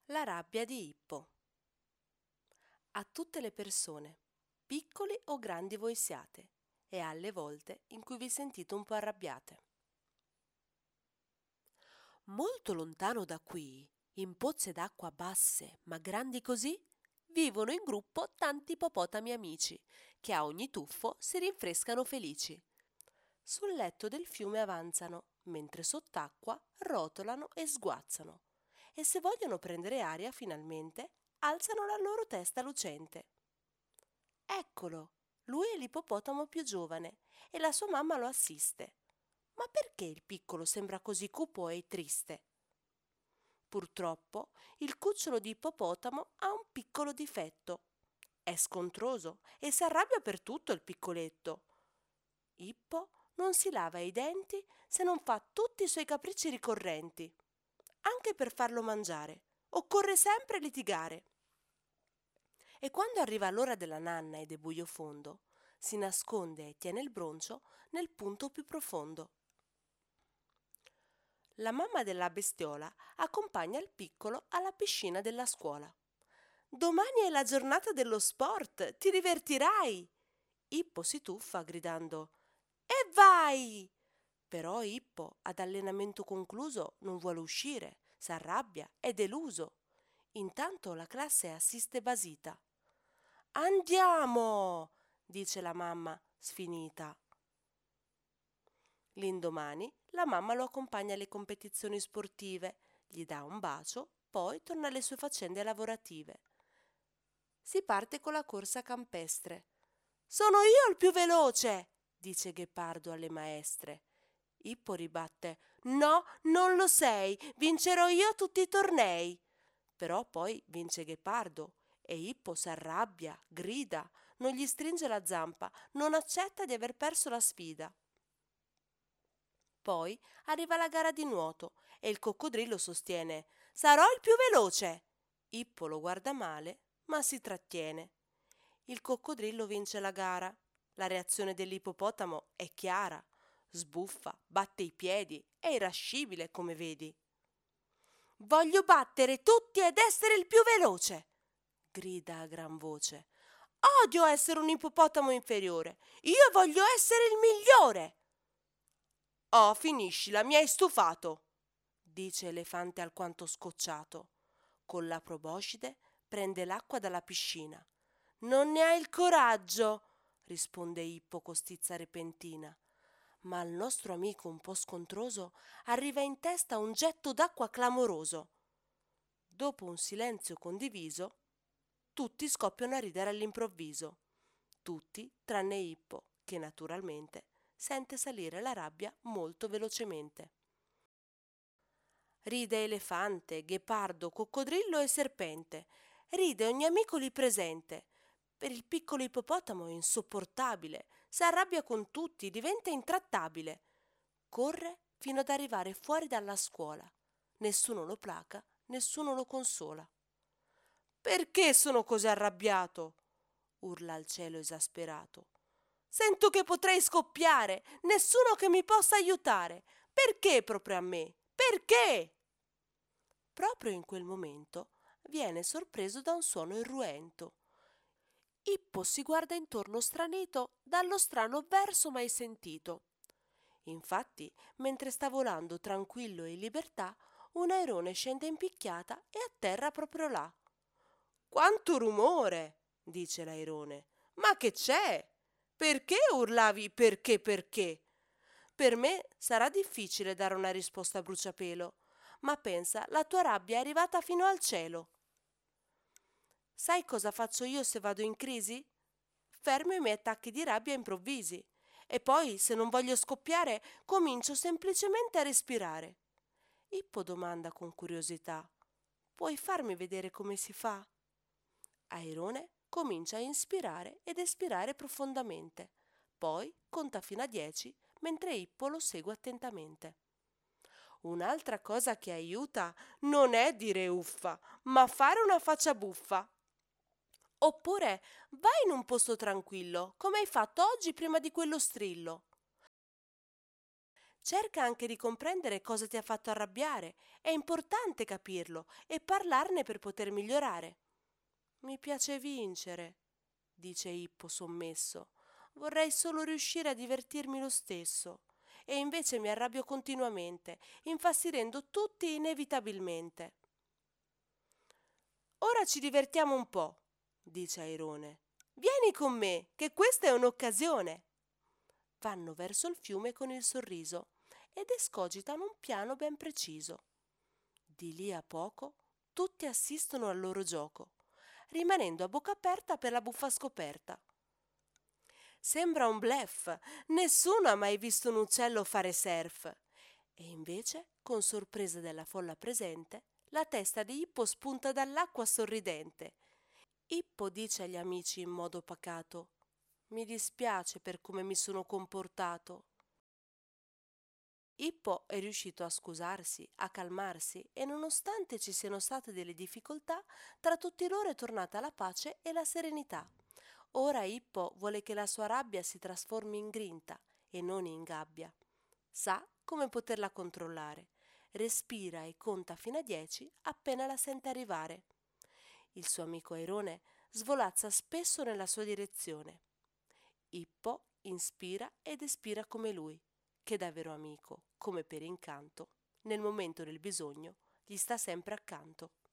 La rabbia di Ippo. A tutte le persone, piccoli o grandi voi siate, e alle volte in cui vi sentite un po' arrabbiate. Molto lontano da qui, in pozze d'acqua basse ma grandi così, vivono in gruppo tanti ippopotami amici, che a ogni tuffo si rinfrescano felici. Sul letto del fiume avanzano, mentre sott'acqua rotolano e sguazzano, e se vogliono prendere aria finalmente, alzano la loro testa lucente. Eccolo, lui è l'ippopotamo più giovane e la sua mamma lo assiste. Ma perché il piccolo sembra così cupo e triste? Purtroppo il cucciolo di ippopotamo ha un piccolo difetto. È scontroso e si arrabbia per tutto il piccoletto. Ippo non si lava i denti se non fa tutti i suoi capricci ricorrenti. Anche per farlo mangiare, occorre sempre litigare. E quando arriva l'ora della nanna ed è buio fondo, si nasconde e tiene il broncio nel punto più profondo. La mamma della bestiola accompagna il piccolo alla piscina della scuola. Domani è la giornata dello sport, ti divertirai! Ippo si tuffa gridando E vai! Però Ippo, ad allenamento concluso, non vuole uscire, s'arrabbia, è deluso. Intanto la classe assiste basita. Andiamo! Dice la mamma, sfinita. L'indomani la mamma lo accompagna alle competizioni sportive, gli dà un bacio, poi torna alle sue faccende lavorative. Si parte con la corsa campestre. Sono io il più veloce, dice Ghepardo alle maestre. Ippo ribatte: No, non lo sei, vincerò io tutti i tornei. Però poi vince Ghepardo e Ippo s'arrabbia, grida, non gli stringe la zampa, non accetta di aver perso la sfida. Poi arriva la gara di nuoto e il coccodrillo sostiene: Sarò il più veloce. Ippo lo guarda male, ma si trattiene. Il coccodrillo vince la gara. La reazione dell'ippopotamo è chiara. Sbuffa, batte i piedi, è irascibile, come vedi. Voglio battere tutti ed essere il più veloce, grida a gran voce. Odio essere un ippopotamo inferiore. Io voglio essere il migliore. Oh, finiscila, mi hai stufato, dice Elefante alquanto scocciato. Con la proboscide prende l'acqua dalla piscina. Non ne hai il coraggio, risponde Ippo con stizza repentina. Ma al nostro amico un po' scontroso arriva in testa un getto d'acqua clamoroso. Dopo un silenzio condiviso, tutti scoppiano a ridere all'improvviso. Tutti tranne Ippo, che naturalmente sente salire la rabbia molto velocemente. Ride elefante, ghepardo, coccodrillo e serpente. Ride ogni amico lì presente. Per il piccolo ippopotamo è insopportabile. Si arrabbia con tutti, diventa intrattabile. Corre fino ad arrivare fuori dalla scuola. Nessuno lo placa, nessuno lo consola. Perché sono così arrabbiato? Urla al cielo esasperato. Sento che potrei scoppiare, nessuno che mi possa aiutare. Perché proprio a me? Perché? Proprio in quel momento viene sorpreso da un suono irruento. Ippo si guarda intorno stranito dallo strano verso mai sentito. Infatti, mentre sta volando tranquillo e in libertà, un airone scende in picchiata e atterra proprio là. Quanto rumore! Dice l'airone. Ma che c'è? Perché urlavi perché perché? Per me sarà difficile dare una risposta a bruciapelo, ma pensa, la tua rabbia è arrivata fino al cielo. Sai cosa faccio io se vado in crisi? Fermo i miei attacchi di rabbia improvvisi e poi, se non voglio scoppiare, comincio semplicemente a respirare. Ippo domanda con curiosità: Puoi farmi vedere come si fa? Airone comincia a inspirare ed espirare profondamente. Poi conta fino a 10 mentre Ippo lo segue attentamente. Un'altra cosa che aiuta non è dire uffa, ma fare una faccia buffa. Oppure vai in un posto tranquillo, come hai fatto oggi prima di quello strillo. Cerca anche di comprendere cosa ti ha fatto arrabbiare. È importante capirlo e parlarne per poter migliorare. Mi piace vincere, dice Ippo sommesso. Vorrei solo riuscire a divertirmi lo stesso. E invece mi arrabbio continuamente, infastidendo tutti inevitabilmente. Ora ci divertiamo un po', dice Airone. Vieni con me, che questa è un'occasione. Vanno verso il fiume con il sorriso ed escogitano un piano ben preciso. Di lì a poco tutti assistono al loro gioco, rimanendo a bocca aperta per la buffa scoperta. Sembra un bluff, nessuno ha mai visto un uccello fare surf. E invece, con sorpresa della folla presente, la testa di Ippo spunta dall'acqua sorridente. Ippo dice agli amici in modo pacato: Mi dispiace per come mi sono comportato. Ippo è riuscito a scusarsi, a calmarsi e nonostante ci siano state delle difficoltà, tra tutti loro è tornata la pace e la serenità. Ora Ippo vuole che la sua rabbia si trasformi in grinta e non in gabbia. Sa come poterla controllare. Respira e conta fino a 10 appena la sente arrivare. Il suo amico Airone svolazza spesso nella sua direzione. Ippo inspira ed espira come lui, che da vero amico, come per incanto, nel momento del bisogno, gli sta sempre accanto.